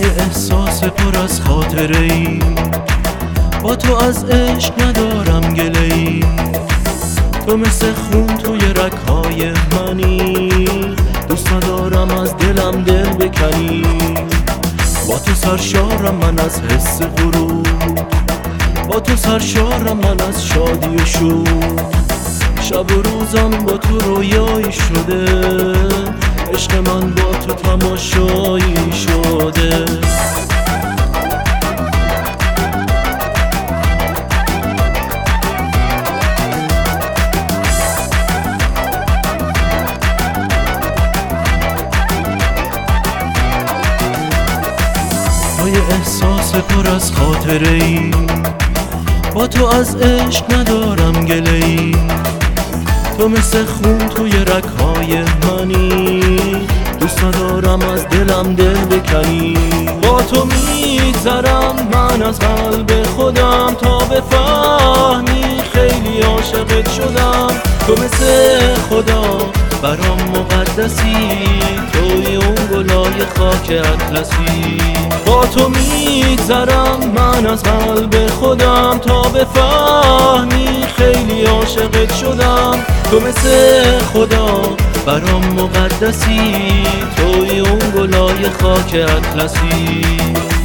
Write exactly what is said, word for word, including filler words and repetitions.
احساس پر از خاطره ای، با تو از عشق ندارم گله ای. تو مثل خون توی رگ‌های منی، دوست ندارم از دلم دل بکنی. با تو سرشارم من از حس غرور، با تو سرشارم من از شادی و شور. شب و روزم با تو رویایی شده، عشق من با تو تماشایی شده. های احساس پر از خاطره ای، با تو از عشق ندارم گله ای. تو مثل خون توی رگ‌های منی، دوست ندارم از دلم دل بکنی. با تو میگذرم من از قلب خودم، تا بفهمی خیلی عاشقت شدم. تو مثل خدا برام مقدسی، توی اون گلای خاک اطلسی. با تو میگذرم من از قلب خودم، تا بفهمی خیلی عاشقت شدم. تو مثل خدا برام مقدسی، توی اون گلای خاک اطلسی.